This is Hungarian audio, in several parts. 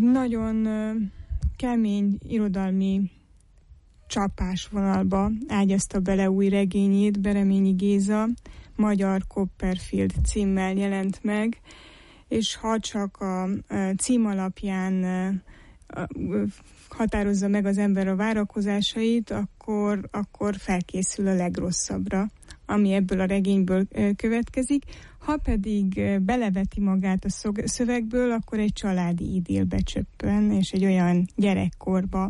nagyon kemény irodalmi csapásvonalba ágyazta bele új regényét, Bereményi Géza, Magyar Copperfield címmel jelent meg, és ha csak a cím alapján határozza meg az ember a várakozásait, akkor felkészül a legrosszabbra, ami ebből a regényből következik. Ha pedig beleveti magát a szövegből, akkor egy családi idillbe csöppen, és egy olyan gyerekkorba,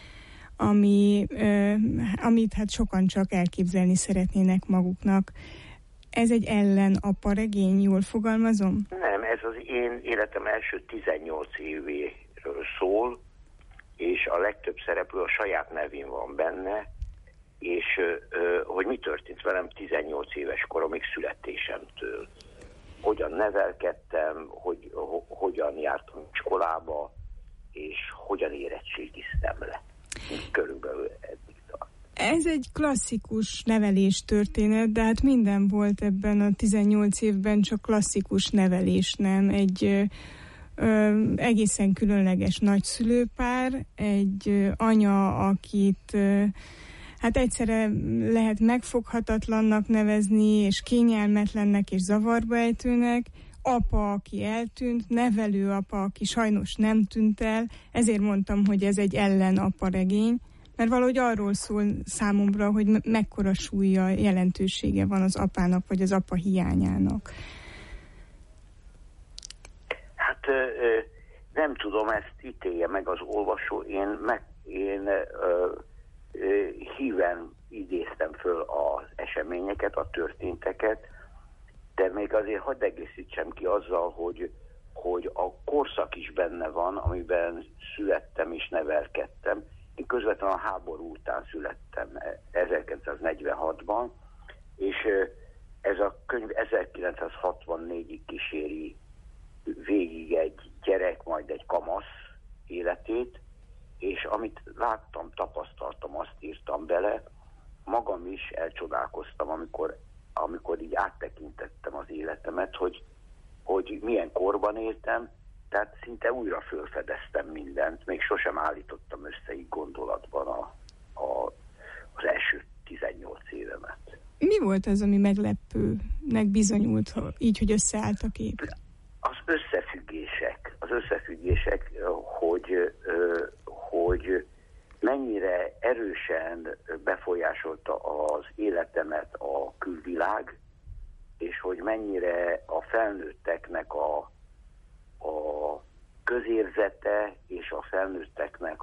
amit hát sokan csak elképzelni szeretnének maguknak. Ez egy ellenapa regény, jól fogalmazom? Nem, ez az én életem első 18 évéről szól, és a legtöbb szereplő a saját nevén van benne, és hogy mi történt velem 18 éves koromig születésemtől. Hogyan nevelkedtem, hogyan jártam iskolába, és hogyan érettségiztem le. Körülbelül eddig tart. Ez egy klasszikus nevelés történet, de hát minden volt ebben a 18 évben, csak klasszikus nevelés, nem? Egy egészen különleges nagyszülőpár, egy anya, akit hát egyszerre lehet megfoghatatlannak nevezni, és kényelmetlennek és zavarba ejtőnek, apa, aki eltűnt, nevelőapa, aki sajnos nem tűnt el, ezért mondtam, hogy ez egy ellenapa regény, mert valahogy arról szól számomra, hogy mekkora súlya, jelentősége van az apának, vagy az apa hiányának. Hát nem tudom, ezt ítélje meg az olvasó. Én híven idéztem föl az eseményeket, a történteket, de még azért hadd egészítsem ki azzal, hogy a korszak is benne van, amiben születtem és nevelkedtem. Én közvetlenül a háború után születtem 1946-ban, és ez a könyv 1964-ig kíséri végig egy gyerek, majd egy kamasz életét, és amit láttam, tapasztaltam, azt írtam bele. Magam is elcsodálkoztam, amikor így áttekintettem az életemet, hogy milyen korban éltem, tehát szinte újra felfedeztem mindent, még sosem állítottam össze így gondolatban az első 18 évemet. Mi volt az, ami meglepőnek bizonyult, így, hogy összeállt a kép? Az összefüggések, hogy mennyire erősen befolyásolta az életemet a külvilág, és hogy mennyire a felnőtteknek a közérzete és a felnőtteknek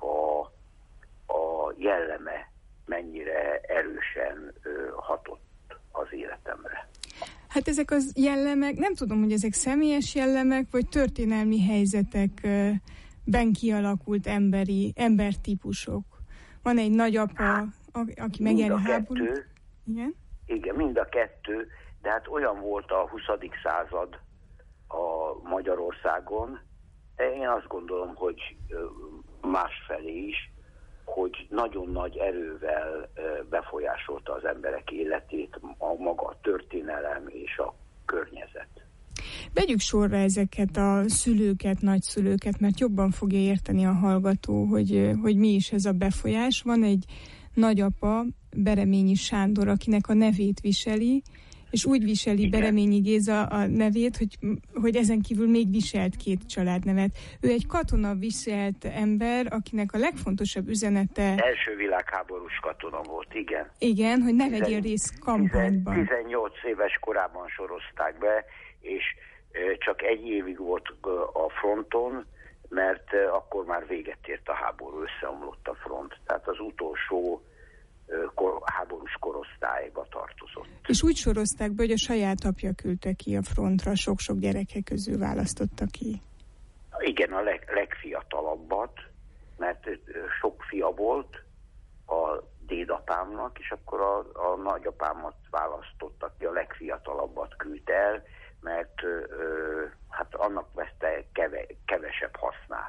a jelleme mennyire erősen hatott az életemre. Hát ezek az jellemek, nem tudom, hogy ezek személyes jellemek, vagy történelmi helyzetekben kialakult embertípusok. Van egy nagyapa, aki megjelenik háborút. Igen? Igen, mind a kettő, de hát olyan volt a 20. század a Magyarországon, de én azt gondolom, hogy másfelé is, hogy nagyon nagy erővel befolyásolta az emberek életét a maga történelem és a környezet. Vegyük sorra ezeket a szülőket, nagyszülőket, mert jobban fogja érteni a hallgató, hogy mi is ez a befolyás. Van egy nagyapa, Bereményi Sándor, akinek a nevét viseli, és úgy viseli igen. Bereményi Géza a nevét, hogy ezen kívül még viselt 2 családnevet. Ő egy katona viselt ember, akinek a legfontosabb üzenete... Első világháborús katona volt, igen. Igen, hogy ne vegyél részt kampányban. 18 éves korában sorozták be, és csak 1 évig volt a fronton, mert akkor már véget ért a háború, összeomlott a front. Tehát az utolsó háborús korosztályba tartozott. És úgy sorozták be, hogy a saját apja küldte ki a frontra, sok-sok gyereke közül választotta ki. Igen, a legfiatalabbat, mert sok fia volt a dédapámnak, és akkor a nagyapámat választotta ki, a legfiatalabbat küldte el, mert hát annak veszte kevesebb hasznát.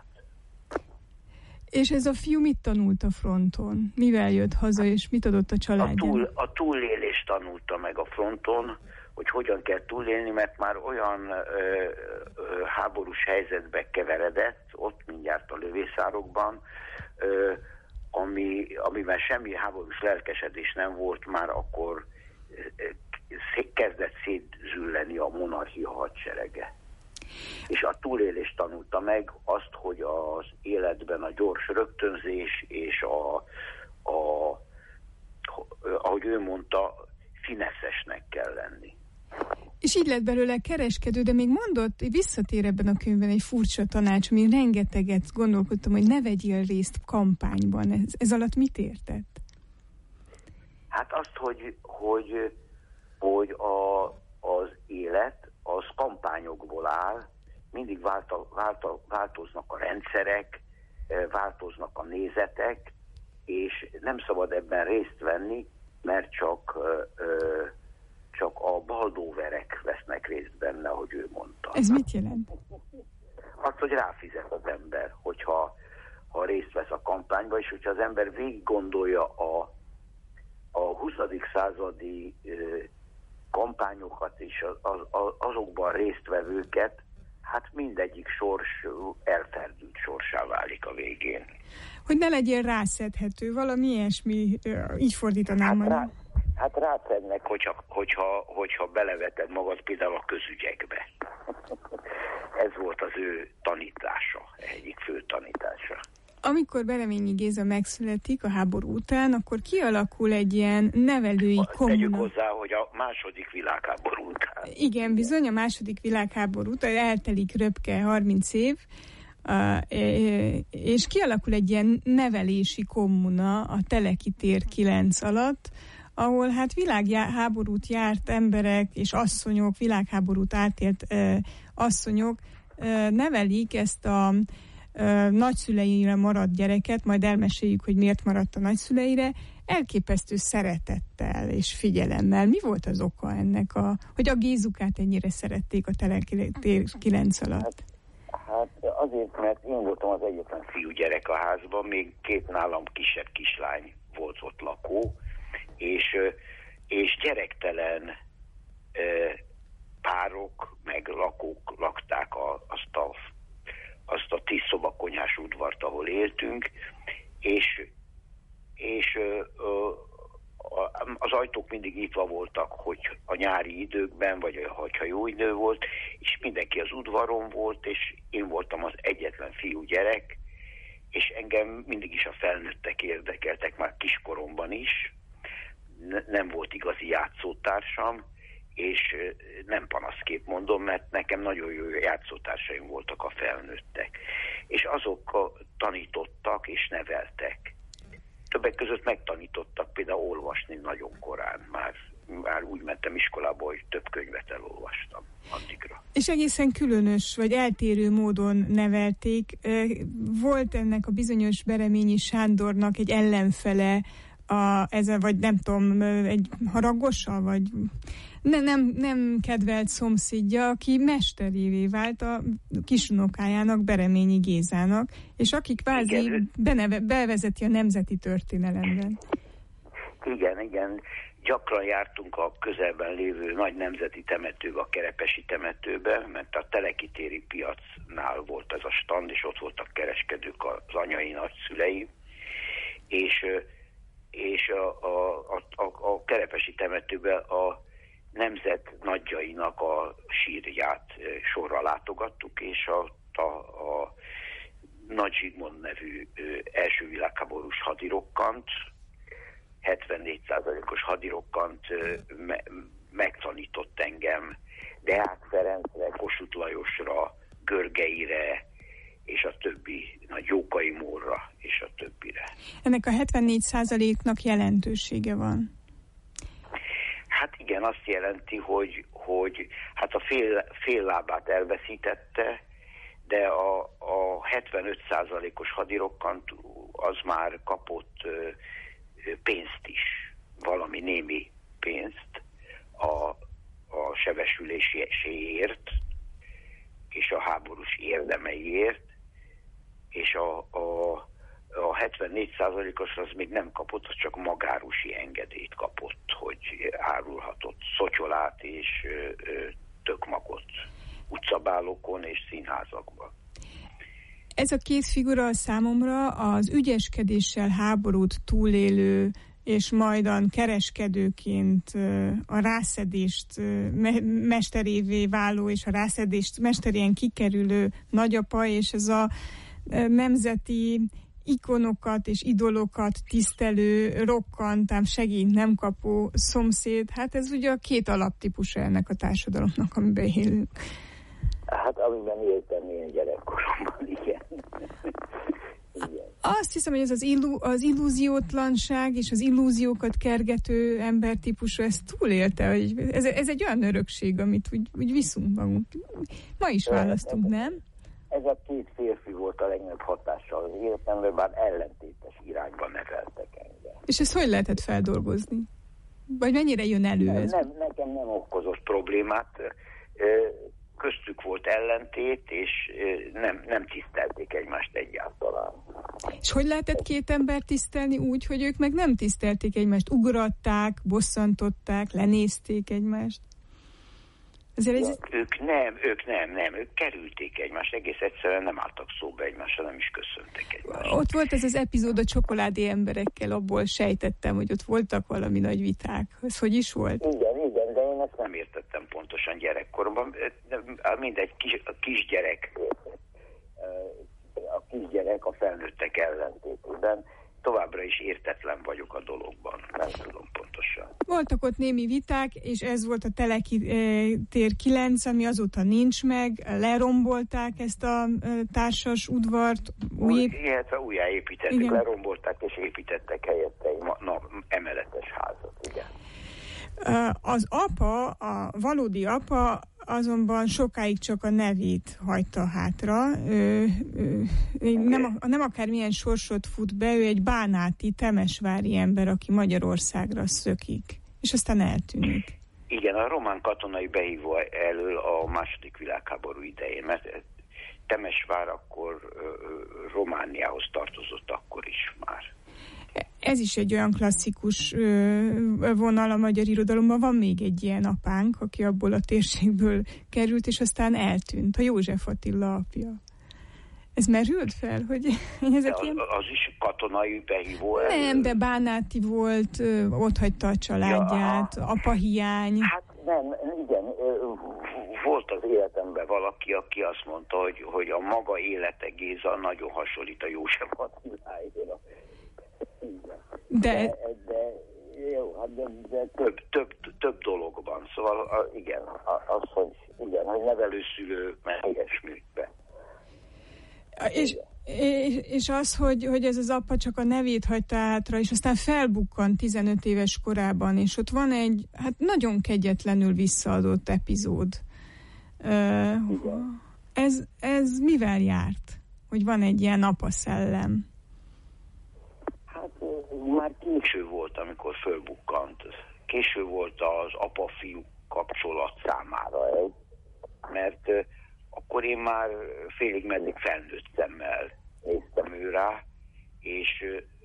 És ez a fiú mit tanult a fronton? Mivel jött haza, és mit adott a családjának? A túlélést tanulta meg a fronton, hogy hogyan kell túlélni, mert már olyan háborús helyzetbe keveredett, ott mindjárt a mészárokban, amiben semmi háborús lelkesedés nem volt, már akkor kezdett szétzülleni a monarchia hadserege. És a túlélést tanulta meg azt, hogy az életben a gyors rögtönzés és ahogy ő mondta, fineszesnek kell lenni. És így lett belőle kereskedő, de még mondott, visszatér ebben a könyvben egy furcsa tanács, ami rengeteget gondolkodtam, hogy ne vegyél részt kampányban. Ez alatt mit értett? Hát azt, hogy az élet az kampányokból áll, mindig változnak a rendszerek, változnak a nézetek, és nem szabad ebben részt venni, mert csak a baldóverek vesznek részt benne, ahogy ő mondta. Ez mit jelent? Azt, hogy ráfizet az ember, hogyha részt vesz a kampányba, és hogyha az ember végig gondolja a 20. századi kampányokat és azokban résztvevőket, hát mindegyik sors elferdült sorsá válik a végén. Hogy ne legyél rászedhető, valami ilyesmi, így fordítanám. Hát rászednek, hogyha beleveted magad például a közügyekbe. Ez volt az ő tanítása, egyik fő tanítása. Amikor Bereményi Géza megszületik a háború után, akkor kialakul egy ilyen nevelői kommuna. Tegyük hozzá, hogy a második világháború után. Igen, bizony, a második világháború után eltelik röpke 30 év, és kialakul egy ilyen nevelési kommuna a Teleki tér 9 alatt, ahol hát világháborút járt emberek és asszonyok, világháborút átélt asszonyok nevelik ezt a nagyszüleire maradt gyereket, majd elmeséljük, hogy miért maradt a nagyszüleire, elképesztő szeretettel és figyelemmel. Mi volt az oka ennek, hogy a Gézukát ennyire szerették a Teleki tér 9 alatt? Hát azért, mert én voltam az egyetlen fiúgyerek a házban, még 2 nálam kisebb kislány volt ott lakó, és gyerektelen párok, meg lakók lakták azt a 10 szobakonyhás udvart, ahol éltünk, és az ajtók mindig nyitva voltak, hogy a nyári időkben, vagy hogyha jó idő volt, és mindenki az udvaron volt, és én voltam az egyetlen fiúgyerek, és engem mindig is a felnőttek érdekeltek, már kiskoromban is. Nem volt igazi játszótársam, és nem panaszképp mondom, mert nekem nagyon jó játszótársaim voltak a felnőttek. És azok tanítottak és neveltek. Többek között megtanítottak például olvasni nagyon korán. Már úgy mentem iskolába, hogy több könyvet elolvastam addigra. És egészen különös, vagy eltérő módon nevelték. Volt ennek a bizonyos Bereményi Sándornak egy ellenfele, vagy nem tudom, egy haragosa, vagy nem kedvelt szomszédja, aki mesterévé vált a kisunokájának, Bereményi Gézának, és akik kvázi bevezeti a nemzeti történelemben. Igen. Gyakran jártunk a közelben lévő nagy nemzeti temetőbe, a Kerepesi temetőbe, mert a Teleki téri piacnál volt ez a stand, és ott voltak kereskedők az anyai nagyszülei, és a Kerepesi temetőben a nemzet nagyjainak a sírját sorra látogattuk, és a Nagy Zsigmond nevű első világháborús hadirokkant, 74%-os hadirokkant megtanított engem Deák Ferencre, Kossuth Lajosra, Görgeire, és a többi, Nagy Jókai Mórra, és a többire. Ennek a 74%-nak jelentősége van? Hát igen, azt jelenti, hogy hát a fél lábát elveszítette, de a 75%-os hadirokkant az már kapott pénzt is, valami némi pénzt a sebesüléséért és a háborús érdemeiért, és a 74%-os az még nem kapott, az csak magárusi engedélyt kapott, hogy árulhatott szotyolát és tökmagot utcabálokon és színházakban. Ez a két figura számomra az ügyeskedéssel háborút túlélő és majdan kereskedőként a rászedést mesterévé váló és a rászedést mesterien kikerülő nagyapa, és ez a nemzeti ikonokat és idolokat tisztelő, rokkantám segélyt nem kapó szomszéd, hát ez ugye a két alaptípusa ennek a társadalomnak, amiben élünk. Hát amiben éltem én gyerekkoromban, igen. Azt hiszem, hogy ez az illúziótlanság és az illúziókat kergető embertípusú ezt túlélte, hogy ez egy olyan örökség, amit úgy viszünk magunk. Ma is választunk, nem? Ez a két férfi volt a legnagyobb hatással az életemben, bár ellentétes irányba neveltek engem. És ezt hogy lehetett feldolgozni? Vagy mennyire jön elő ez? Nekem nem okozott problémát. Köztük volt ellentét, és nem tisztelték egymást egyáltalán. És hogy lehetett két embert tisztelni úgy, hogy ők meg nem tisztelték egymást? Ugratták, bosszantották, lenézték egymást? Ők nem, ők kerülték egymást, egész egyszerűen nem álltak szóba egymással, nem is köszöntek egymást. Ott volt ez az epizód a csokoládé emberekkel, abból sejtettem, hogy ott voltak valami nagy viták. Ez hogy is volt? Igen, de én ezt nem értettem pontosan gyerekkoromban. Mindegy, a kisgyerek a felnőttek ellentétében. Továbbra is értetlen vagyok a dologban, nem tudom pontosan. Voltak ott némi viták, és ez volt a Teleki tér 9, ami azóta nincs meg, lerombolták ezt a társas udvart. Újjáépítették, lerombolták, és építettek helyette egy emeletes házat, igen. Az apa, a valódi apa azonban sokáig csak a nevét hagyta hátra. Nem akármilyen sorsot fut be, ő egy bánáti, temesvári ember, aki Magyarországra szökik, és aztán eltűnik. Igen, a román katonai behívó elől a második világháború idején, mert Temesvár akkor Romániához tartozott akkor is már. Ez is egy olyan klasszikus vonal a magyar irodalomban. Van még egy ilyen apánk, aki abból a térségből került, és aztán eltűnt, a József Attila apja. Ez merült fel, hogy ezek ilyen... Az is katonai behívó. Nem, de bánáti volt, ott hagyta a családját, apahiány. Hát nem, igen, volt az életemben valaki, aki azt mondta, hogy a maga élete, Géza, nagyon hasonlít a József Attilára. De jó, de több dologban. Szóval igen, hogy nevelőszülő, meg ilyesmikbe. És az, hogy ez az apa csak a nevét hagyta hátra, és aztán felbukkant 15 éves korában, és ott van egy nagyon kegyetlenül visszaadott epizód. Ez mivel járt? Hogy van egy ilyen apaszellem? Már késő volt, amikor fölbukkant. Késő volt az apa-fiú kapcsolat számára, mert akkor én már félig meddig felnőtt szemmel néztem ő rá, és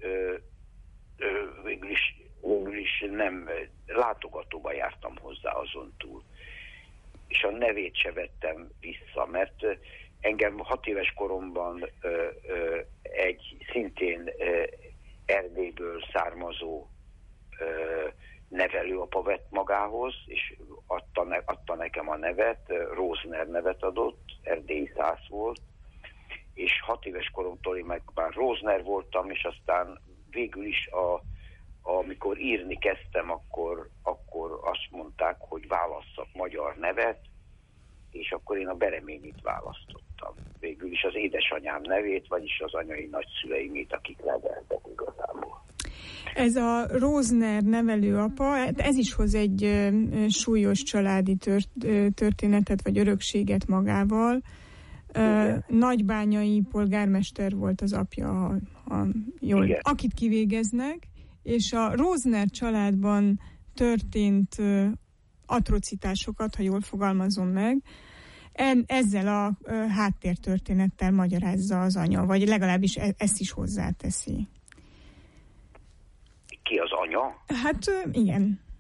végül is nem látogatóba jártam hozzá azon túl. És a nevét se vettem vissza, mert engem 6 éves koromban egy szintén Erdélyből származó nevelőapa vett magához, és adta nekem a nevet, Rózner nevet adott, erdélyi szász volt, és 6 éves koromtól én meg már Rózner voltam, és aztán végül is amikor írni kezdtem, akkor azt mondták, hogy válasszak magyar nevet, és akkor én a Bereményit választottam. Végül is az édesanyám nevét, vagyis az anyai nagyszüleimét, akik neveltek igazából. Ez a Rózner nevelőapa, ez is hoz egy súlyos családi történetet, vagy örökséget magával. Nagybányai polgármester volt az apja, akit kivégeznek, és a Rózner családban történt atrocitásokat, ha jól fogalmazom meg, ezzel a háttértörténettel magyarázza az anya, vagy legalábbis ezt is hozzáteszi. Ki az anya? Hát igen.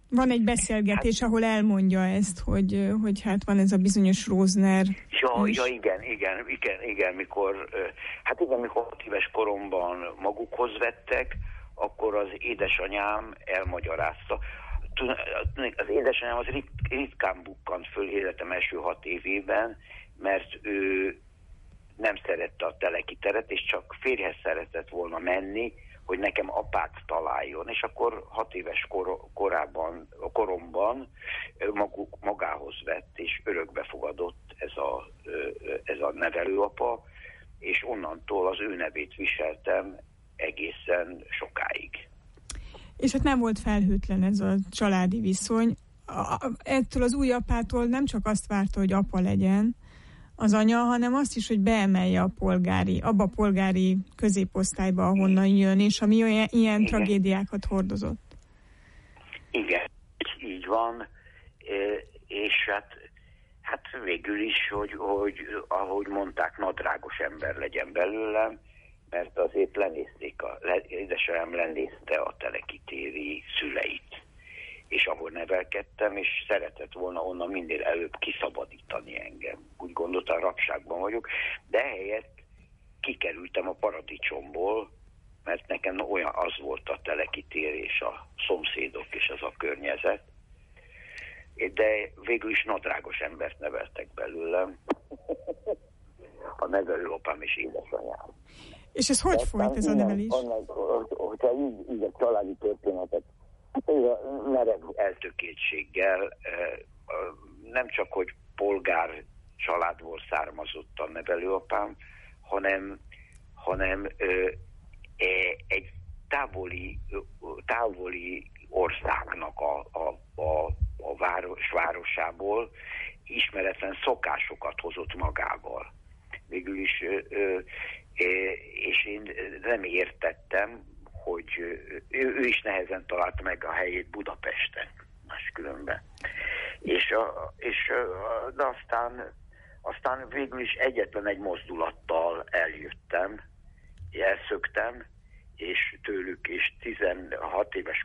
Van egy beszélgetés, ahol elmondja ezt, hogy hát van ez a bizonyos Rosner. Ja, igen, mikor 6 éves koromban magukhoz vettek, akkor az édesanyám elmagyarázta. Az édesanyám az ritkán bukkant föl életem első 6 évében, mert ő nem szerette a telekiteret, és csak férjhez szeretett volna menni, hogy nekem apát találjon, és akkor 6 éves koromban magához vett, és örökbe fogadott ez a nevelőapa, és onnantól az ő nevét viseltem egészen sokáig. És hát nem volt felhőtlen ez a családi viszony. Ettől az új apától nem csak azt várta, hogy apa legyen az anya, hanem azt is, hogy beemelje abba a polgári középosztályba, ahonnan jön, és ami ilyen tragédiákat hordozott. Igen, így van, és hát végül is, hogy ahogy mondták, nadrágos ember legyen belőlem, mert azért édesanyám lenézte a telekitéri szüleit, és ahol nevelkedtem, és szeretett volna onnan minél előbb kiszabadítani engem. Úgy gondoltam, rabságban vagyok, de ehelyett kikerültem a paradicsomból, mert nekem olyan az volt a telekitér és a szomszédok és az a környezet, de végül is nadrágos embert neveltek belőlem. A nevelőapám és édesanyám. És ez hogy folyt ez a nevelés? Hogyha így a családi történetet, a merev eltökéltséggel, nem csak, hogy polgár családból származott a nevelőapám, hanem egy távoli országnak a városából ismeretlen szokásokat hozott magával. Végül is, és én nem értettem, hogy ő is nehezen találta meg a helyét Budapesten, máskülönben. De aztán végül is egyetlen egy mozdulattal elszöktem, és tőlük, és 16 éves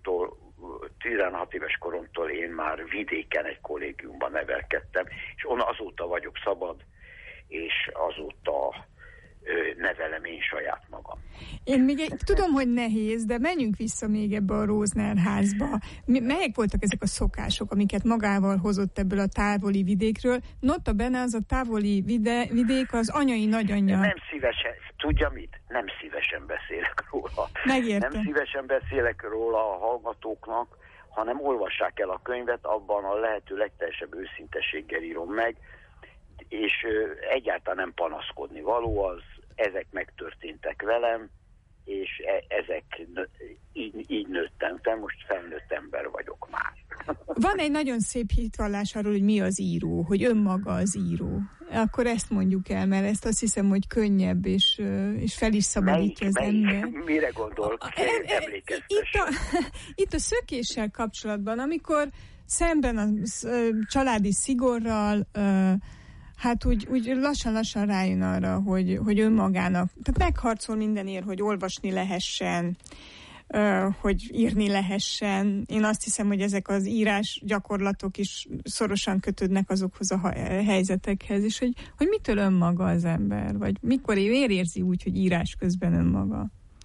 koromtól én már vidéken egy kollégiumban nevelkedtem, és azóta vagyok szabad, és azóta nevelem én saját magam. Én még tudom, hogy nehéz, de menjünk vissza még ebbe a Rosner házba. Melyek voltak ezek a szokások, amiket magával hozott ebből a távoli vidékről? Notabene az a távoli vidék az anyai nagyanyja. Nem szívesen, tudja mit? Nem szívesen beszélek róla. Megértem. Nem szívesen beszélek róla a hallgatóknak, hanem olvassák el a könyvet, abban a lehető legteljesebb őszinteséggel írom meg, és egyáltalán nem panaszkodni való az, ezek megtörténtek velem, és így nőttem fel, most felnőtt ember vagyok már. Van egy nagyon szép hitvallás arról, hogy mi az író, hogy önmaga az író. Akkor ezt mondjuk el, mert ezt azt hiszem, hogy könnyebb, és fel is szabadítja az ember. Mire gondol? Itt a szökéssel kapcsolatban, amikor szemben a családi szigorral, hát úgy lassan-lassan rájön arra, hogy önmagának, tehát megharcol mindenért, hogy olvasni lehessen, hogy írni lehessen. Én azt hiszem, hogy ezek az írás gyakorlatok is szorosan kötődnek azokhoz a helyzetekhez, és hogy mitől önmaga az ember, vagy mikor érzi úgy, hogy írás közben önmaga.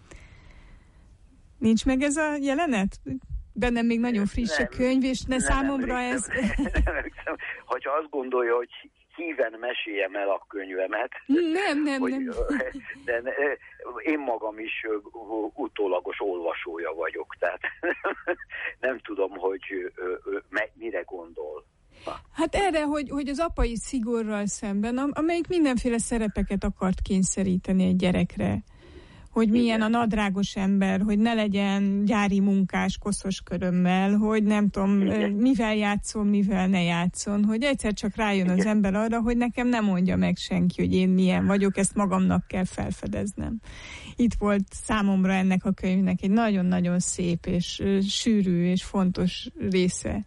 Nincs meg ez a jelenet? Bennem még nagyon friss a könyv, és számomra ez... Nem. Hogyha azt gondolja, hogy híven meséljem el a könyvemet. Nem. De én magam is utólagos olvasója vagyok, tehát nem tudom, hogy mire gondol. Hát erre, hogy az apai szigorral szemben, amelyik mindenféle szerepeket akart kényszeríteni egy gyerekre, hogy milyen a nadrágos ember, hogy ne legyen gyári munkás koszos körömmel, hogy nem tudom, mivel játszon, mivel ne játszon, hogy egyszer csak rájön az ember arra, hogy nekem nem mondja meg senki, hogy én milyen vagyok, ezt magamnak kell felfedeznem. Itt volt számomra ennek a könyvnek egy nagyon-nagyon szép és sűrű és fontos része.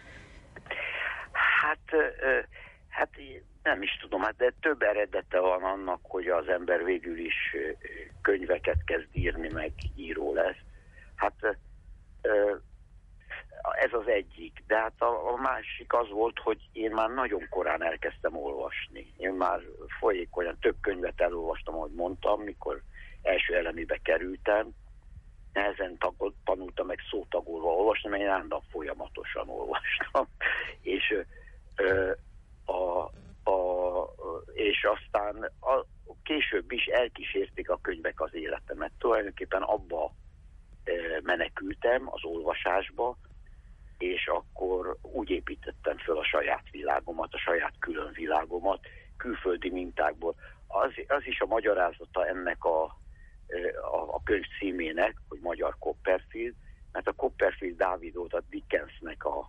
Hát nem is tudom, de több eredete van annak, hogy az ember végül is könyveket kezd írni, meg író lesz. Hát ez az egyik. De hát a másik az volt, hogy én már nagyon korán elkezdtem olvasni. Én már folyékonyan több könyvet elolvastam, ahogy mondtam, mikor első elemébe kerültem. Nehezen tanultam meg szótagolva olvasni, mert én állandóan folyamatosan olvastam. És aztán később is elkísérték a könyvek az életemet. Tulajdonképpen abba menekültem, az olvasásba, és akkor úgy építettem föl a saját világomat, a saját külön világomat, külföldi mintákból. Az is a magyarázata ennek a könyv címének, hogy Magyar Copperfield, mert a Copperfield Dávid volt a Dickensnek a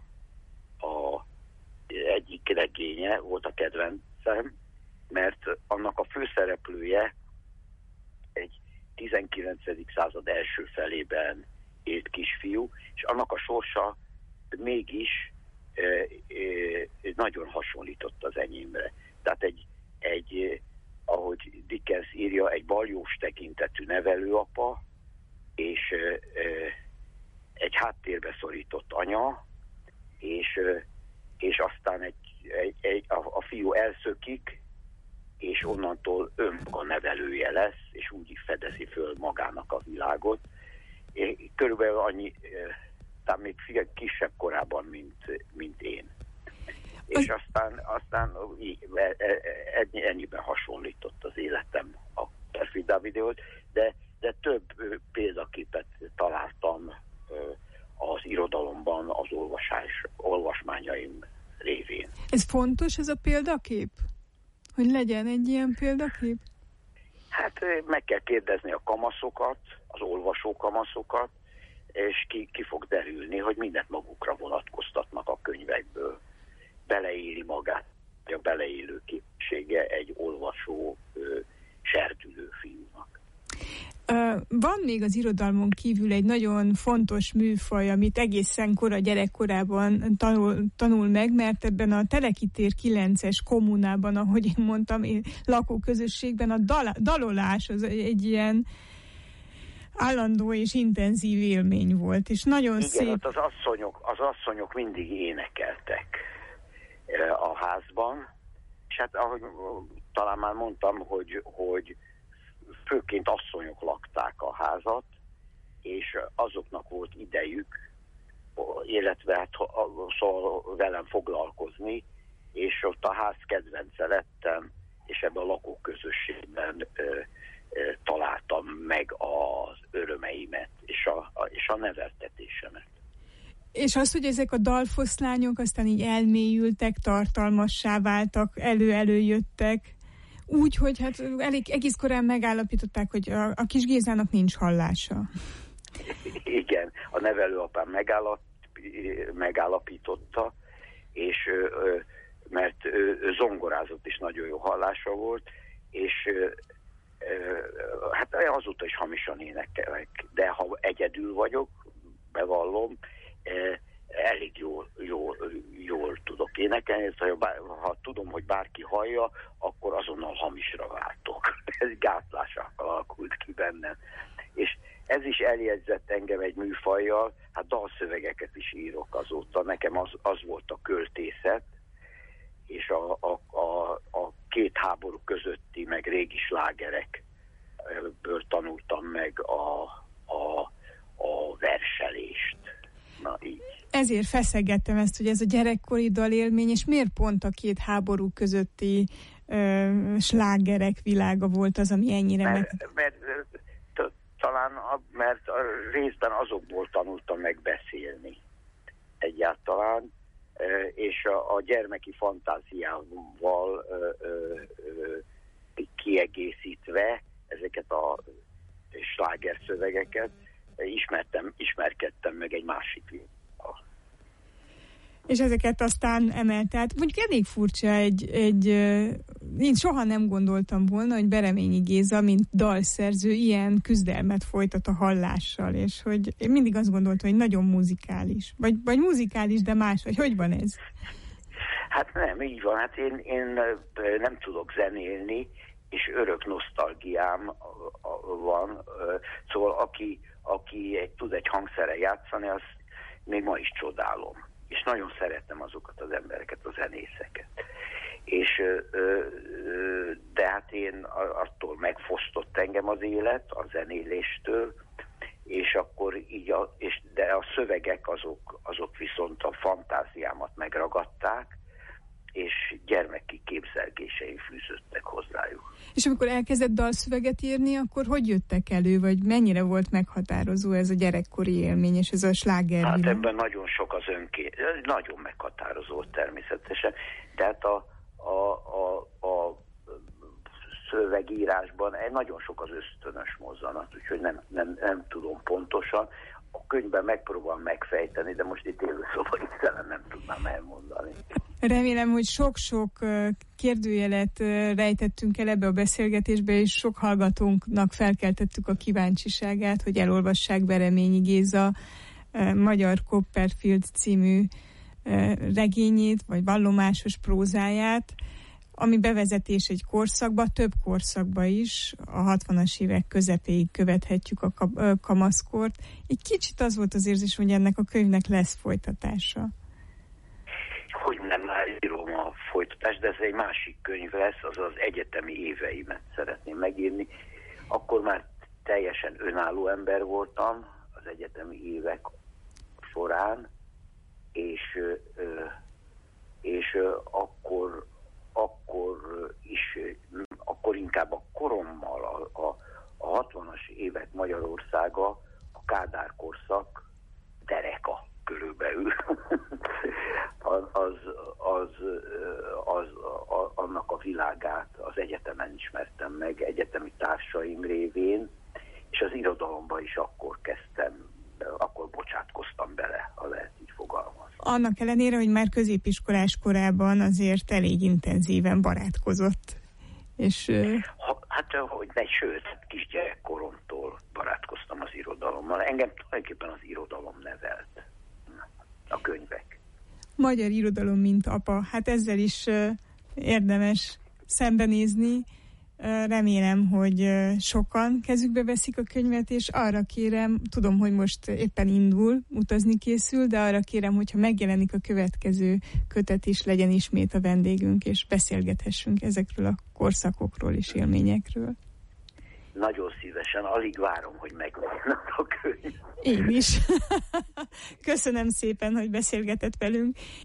egyik regénye, volt a kedvencem, mert annak a főszereplője egy 19. század első felében élt kisfiú, és annak a sorsa mégis nagyon hasonlított az enyémre. Tehát ahogy Dickens írja, egy baljós tekintetű nevelőapa, és egy háttérbe szorított anya, és aztán a fiú elszökik, és onnantól önmaga nevelője lesz, és úgy fedezi föl magának a világot. Körülbelül annyi, tehát még kisebb korában, mint én. És aztán ennyiben hasonlított az életem a Copperfield Dávidéhoz, de több példaképet találtam az irodalomban az olvasmányaim révén. Ez fontos, ez a példakép? Hogy legyen egy ilyen példakép? Hát meg kell kérdezni a kamaszokat, az olvasó kamaszokat, és ki fog derülni, hogy mindent magukra vonatkoztatnak a könyvekből. Beleéli magát, a beleélő képessége egy olvasó, serdülő fiúnak. Van még az irodalmon kívül egy nagyon fontos műfaj, amit egészen kora gyerekkorában tanul meg, mert ebben a Teleki tér 9-es kommunában, ahogy én mondtam, lakóközösségben a dalolás az egy ilyen állandó és intenzív élmény volt, és nagyon igen, szép. Az asszonyok mindig énekeltek a házban, és hát ahogy talán már mondtam, hogy főként asszonyok lakták a házat, és azoknak volt idejük, illetve hát szóval velem foglalkozni, és ott a ház kedvence lettem, és ebben a lakóközösségben találtam meg az örömeimet, és a neveltetésemet. És az, hogy ezek a dalfoszlányok aztán így elmélyültek, tartalmassá váltak, előjöttek, úgy, hogy hát egész korán megállapították, hogy a kis Gézának nincs hallása. Igen, a nevelőapám megállapította, és mert ő zongorázott és nagyon jó hallása volt, és hát azóta is hamisan énekelek, de ha egyedül vagyok, bevallom, elég jól tudok énekelni, ha tudom, hogy bárki hallja, akkor azonnal hamisra váltok. Ez gátlás alakult ki bennem. És ez is eljegyzett engem egy műfajjal, hát dalszövegeket is írok azóta. Nekem az volt a költészet, és a két háború közötti, meg régi slágerekből tanultam meg a verselést. Na, így. Ezért feszegettem ezt, hogy ez a gyerekkori dalélmény, és miért pont a két háború közötti slágerek világa volt az, ami ennyire mert részben azokból tanultam meg beszélni egyáltalán, és a gyermeki fantáziával kiegészítve ezeket a slágerszövegeket ismerkedtem meg egy másik világgal. És ezeket aztán emelt át. Mondjuk elég furcsa én soha nem gondoltam volna, hogy Bereményi Géza, mint dalszerző, ilyen küzdelmet folytat a hallással, és hogy én mindig azt gondoltam, hogy nagyon muzikális. Vagy muzikális, de más, vagy hogy van ez? Hát nem, így van. Hát én nem tudok zenélni, és örök nosztalgiám van. Szóval aki tud egy hangszerrel játszani, az még ma is csodálom. És nagyon szeretem azokat az embereket, a zenészeket. És de hát én attól megfosztott engem az élet, a zenéléstől, és akkor így, de a szövegek azok viszont a fantáziámat megragadták, és gyermeki képzelgéseim fűződtek hozzájuk. És amikor elkezdett dalszöveget írni, akkor hogy jöttek elő, vagy mennyire volt meghatározó ez a gyerekkori élmény, és ez a sláger? Hát ebben nagyon sok az nagyon meghatározó természetesen, de hát a szövegírásban nagyon sok az ösztönös mozzanat, úgyhogy nem tudom pontosan. A könyvben megpróbálom megfejteni, de most itt élőszobaisztelen nem tudnám elmondani. Remélem, hogy sok-sok kérdőjelet rejtettünk el ebbe a beszélgetésbe, és sok hallgatónknak felkeltettük a kíváncsiságát, hogy elolvassák Bereményi Géza Magyar Copperfield című regényét, vagy vallomásos prózáját, ami bevezetés egy korszakba, több korszakba is, a 60-as évek közepéig követhetjük a kamaszkort. Egy kicsit az volt az érzés, hogy ennek a könyvnek lesz folytatása. Hogy nem már írom a folytatást, de ez egy másik könyv lesz, az az egyetemi éveimet szeretném megírni. Akkor már teljesen önálló ember voltam az egyetemi évek során, és akkor inkább a korommal, a 60-as évek Magyarországa, a Kádár korszak dereka körülbelül. Annak a világát az egyetemen ismertem meg, egyetemi társaim révén, és az irodalomba is akkor bocsátkoztam bele, ha lehet így fogalmazni. Annak ellenére, hogy már középiskolás korában azért elég intenzíven barátkozott. És, sőt, kisgyerekkoromtól barátkoztam az irodalommal. Engem tulajdonképpen az irodalom nevelt, a könyvek. Magyar irodalom, mint apa. Hát ezzel is érdemes szembenézni. Remélem, hogy sokan kezükbe veszik a könyvet, és arra kérem, tudom, hogy most éppen indul, utazni készül, de arra kérem, hogyha megjelenik a következő kötet is, legyen ismét a vendégünk, és beszélgethessünk ezekről a korszakokról és élményekről. Nagyon szívesen, alig várom, hogy meglegyen a könyv. Én is. Köszönöm szépen, hogy beszélgetett velünk.